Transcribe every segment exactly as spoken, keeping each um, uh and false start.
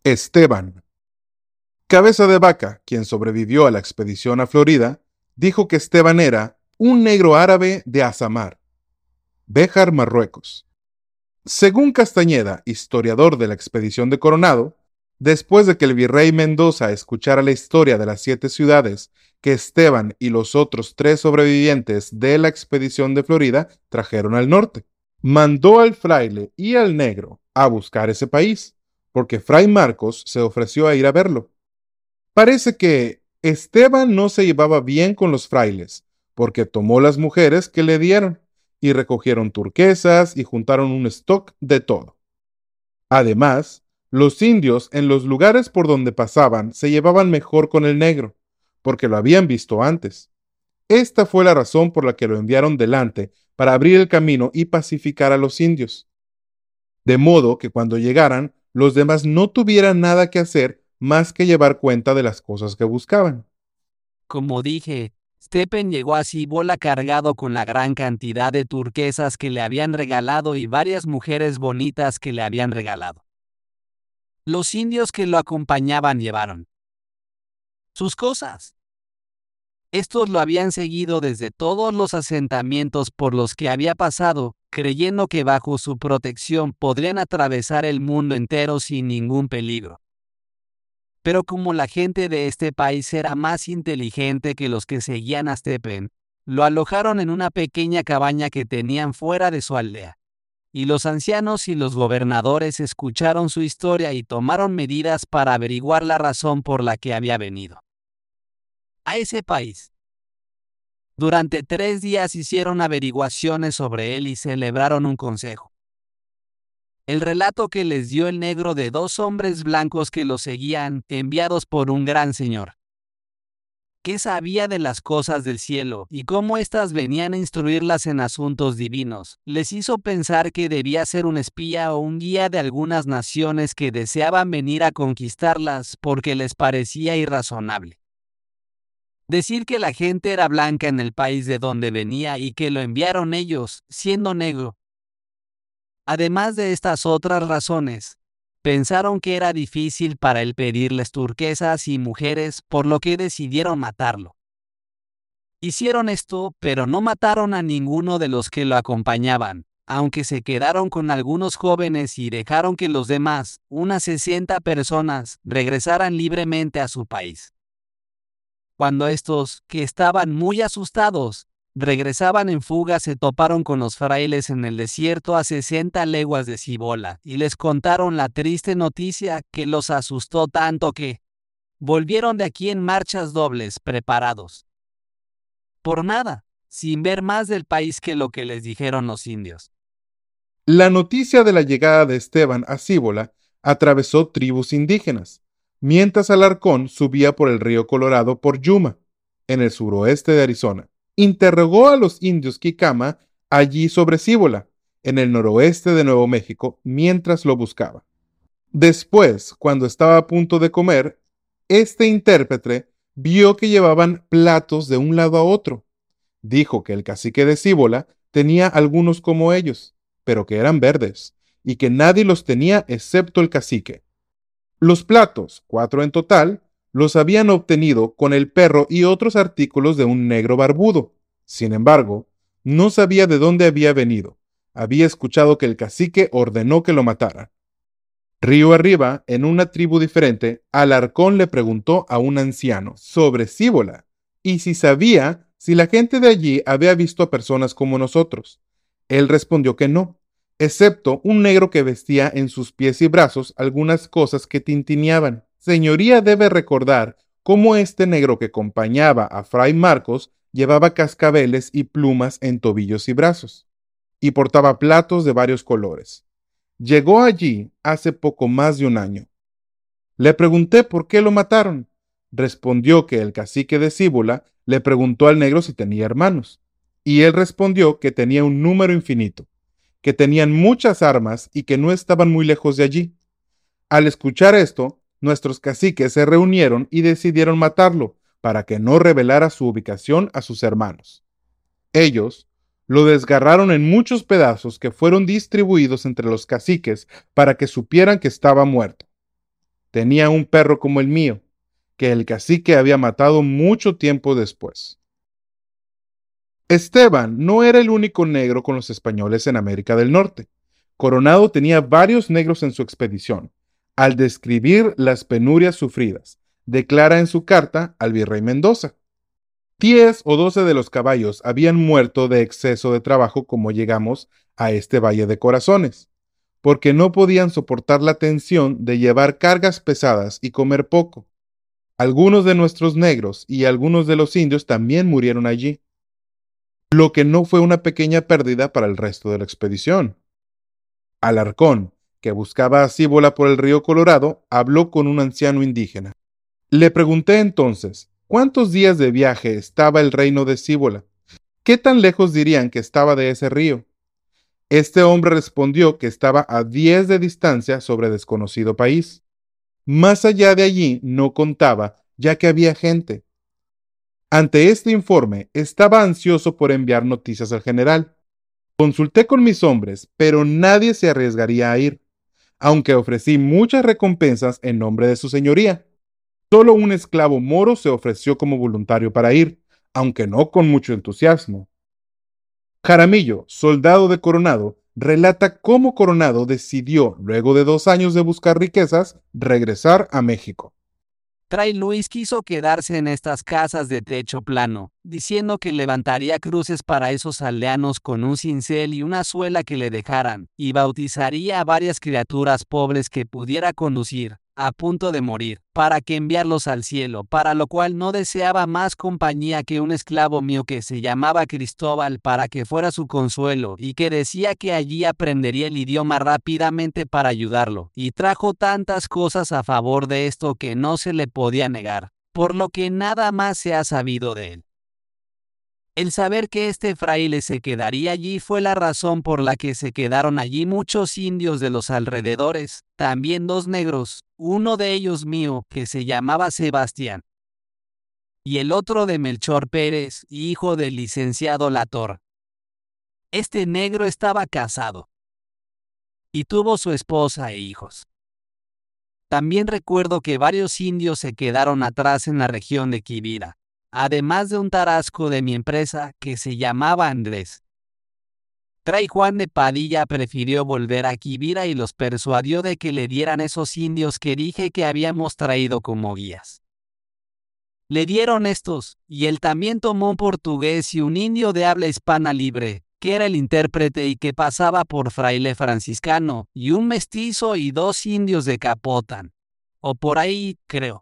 Esteban. Cabeza de Vaca, quien sobrevivió a la expedición a Florida, dijo que Esteban era un negro árabe de Azamar, Béjar, Marruecos. Según Castañeda, historiador de la expedición de Coronado, después de que el virrey Mendoza escuchara la historia de las siete ciudades que Esteban y los otros tres sobrevivientes de la expedición de Florida trajeron al norte, mandó al fraile y al negro a buscar ese país, porque Fray Marcos se ofreció a ir a verlo. Parece que Esteban no se llevaba bien con los frailes, porque tomó las mujeres que le dieron, y recogieron turquesas y juntaron un stock de todo. Además, los indios en los lugares por donde pasaban se llevaban mejor con el negro, porque lo habían visto antes. Esta fue la razón por la que lo enviaron delante para abrir el camino y pacificar a los indios. De modo que cuando llegaran, los demás no tuvieran nada que hacer más que llevar cuenta de las cosas que buscaban. Como dije, Stephen llegó a Cibola cargado con la gran cantidad de turquesas que le habían regalado y varias mujeres bonitas que le habían regalado. Los indios que lo acompañaban llevaron sus cosas. Estos lo habían seguido desde todos los asentamientos por los que había pasado, creyendo que bajo su protección podrían atravesar el mundo entero sin ningún peligro. Pero como la gente de este país era más inteligente que los que seguían a Stephen, lo alojaron en una pequeña cabaña que tenían fuera de su aldea. Y los ancianos y los gobernadores escucharon su historia y tomaron medidas para averiguar la razón por la que había venido a ese país. Durante tres días hicieron averiguaciones sobre él y celebraron un consejo. El relato que les dio el negro de dos hombres blancos que lo seguían, enviados por un gran señor, que sabía de las cosas del cielo y cómo éstas venían a instruirlas en asuntos divinos, les hizo pensar que debía ser un espía o un guía de algunas naciones que deseaban venir a conquistarlas porque les parecía irrazonable decir que la gente era blanca en el país de donde venía y que lo enviaron ellos, siendo negro. Además de estas otras razones, pensaron que era difícil para él pedirles turquesas y mujeres, por lo que decidieron matarlo. Hicieron esto, pero no mataron a ninguno de los que lo acompañaban, aunque se quedaron con algunos jóvenes y dejaron que los demás, unas sesenta personas, regresaran libremente a su país. Cuando estos, que estaban muy asustados, regresaban en fuga, se toparon con los frailes en el desierto a sesenta leguas de Cibola y les contaron la triste noticia que los asustó tanto que volvieron de aquí en marchas dobles, preparados por nada, sin ver más del país que lo que les dijeron los indios. La noticia de la llegada de Esteban a Cibola atravesó tribus indígenas, mientras Alarcón subía por el río Colorado por Yuma, en el suroeste de Arizona. Interrogó a los indios Kikama allí sobre Cibola, en el noroeste de Nuevo México, mientras lo buscaba. Después, cuando estaba a punto de comer, este intérprete vio que llevaban platos de un lado a otro. Dijo que el cacique de Cibola tenía algunos como ellos, pero que eran verdes, y que nadie los tenía excepto el cacique. Los platos, cuatro en total, los habían obtenido con el perro y otros artículos de un negro barbudo. Sin embargo, no sabía de dónde había venido. Había escuchado que el cacique ordenó que lo mataran. Río arriba, en una tribu diferente, Alarcón le preguntó a un anciano sobre Cibola y si sabía si la gente de allí había visto a personas como nosotros. Él respondió que no, excepto un negro que vestía en sus pies y brazos algunas cosas que tintineaban. Señoría debe recordar cómo este negro que acompañaba a Fray Marcos llevaba cascabeles y plumas en tobillos y brazos, y portaba platos de varios colores. Llegó allí hace poco más de un año. Le pregunté por qué lo mataron. Respondió que el cacique de Cibola le preguntó al negro si tenía hermanos, y él respondió que tenía un número infinito, que tenían muchas armas y que no estaban muy lejos de allí. Al escuchar esto, nuestros caciques se reunieron y decidieron matarlo para que no revelara su ubicación a sus hermanos. Ellos lo desgarraron en muchos pedazos que fueron distribuidos entre los caciques para que supieran que estaba muerto. tenía un perro como el mío, que el cacique había matado mucho tiempo después. Esteban no era el único negro con los españoles en América del Norte. Coronado tenía varios negros en su expedición. Al describir las penurias sufridas, declara en su carta al virrey Mendoza: diez o doce de los caballos habían muerto de exceso de trabajo como llegamos a este valle de corazones, porque no podían soportar la tensión de llevar cargas pesadas y comer poco. Algunos de nuestros negros y algunos de los indios también murieron allí, lo que no fue una pequeña pérdida para el resto de la expedición. Alarcón, que buscaba a Cíbola por el río Colorado, habló con un anciano indígena. Le pregunté entonces, ¿cuántos días de viaje estaba el reino de Cíbola? ¿Qué tan lejos dirían que estaba de ese río? Este hombre respondió que estaba a diez de distancia sobre desconocido país. Más allá de allí no contaba, ya que había gente. Ante este informe, estaba ansioso por enviar noticias al general. Consulté con mis hombres, pero nadie se arriesgaría a ir, aunque ofrecí muchas recompensas en nombre de su señoría. Solo un esclavo moro se ofreció como voluntario para ir, aunque no con mucho entusiasmo. Jaramillo, soldado de Coronado, relata cómo Coronado decidió, luego de dos años de buscar riquezas, regresar a México. Fray Luis quiso quedarse en estas casas de techo plano, diciendo que levantaría cruces para esos aldeanos con un cincel y una suela que le dejaran, y bautizaría a varias criaturas pobres que pudiera conducir, a punto de morir, para que enviarlos al cielo, para lo cual no deseaba más compañía que un esclavo mío que se llamaba Cristóbal, para que fuera su consuelo, y que decía que allí aprendería el idioma rápidamente para ayudarlo, y trajo tantas cosas a favor de esto que no se le podía negar, por lo que nada más se ha sabido de él. El saber que este fraile se quedaría allí fue la razón por la que se quedaron allí muchos indios de los alrededores, también dos negros, uno de ellos mío, que se llamaba Sebastián, y el otro de Melchor Pérez, hijo del licenciado Lator. Este negro estaba casado y tuvo su esposa e hijos. También recuerdo que varios indios se quedaron atrás en la región de Quivira, además de un tarasco de mi empresa que se llamaba Andrés. Fray Juan de Padilla prefirió volver a Quivira y los persuadió de que le dieran esos indios que dije que habíamos traído como guías. Le dieron estos, y él también tomó un portugués y un indio de habla hispana libre, que era el intérprete y que pasaba por fraile franciscano, y un mestizo y dos indios de Capotán, o por ahí, creo.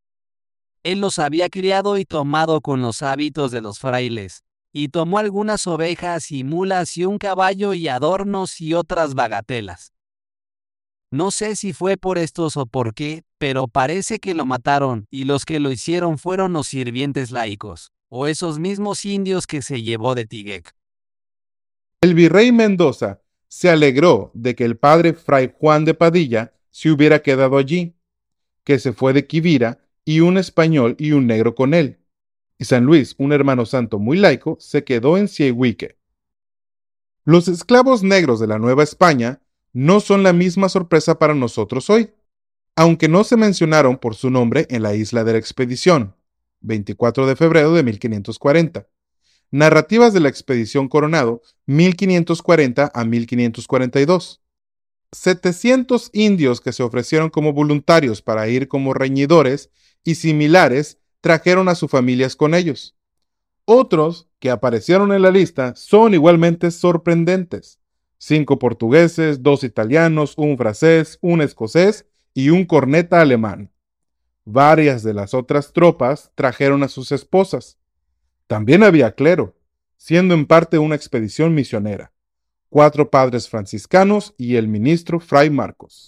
Él los había criado y tomado con los hábitos de los frailes, y tomó algunas ovejas y mulas y un caballo y adornos y otras bagatelas. No sé si fue por estos o por qué, pero parece que lo mataron, y los que lo hicieron fueron los sirvientes laicos, o esos mismos indios que se llevó de Tiguec. El virrey Mendoza se alegró de que el padre Fray Juan de Padilla se hubiera quedado allí, que se fue de Quivira, y un español y un negro con él. Y San Luis, un hermano santo muy laico, se quedó en Ciehuique. Los esclavos negros de la Nueva España no son la misma sorpresa para nosotros hoy, aunque no se mencionaron por su nombre en la isla de la expedición, veinticuatro de febrero de mil quinientos cuarenta. Narrativas de la expedición Coronado, mil quinientos cuarenta a mil quinientos cuarenta y dos. setecientos indios que se ofrecieron como voluntarios para ir como reñidores y similares trajeron a sus familias con ellos. Otros que aparecieron en la lista son igualmente sorprendentes. Cinco portugueses, dos italianos, un francés, un escocés y un corneta alemán. Varias de las otras tropas trajeron a sus esposas. También había clero, siendo en parte una expedición misionera. Cuatro padres franciscanos y el ministro Fray Marcos.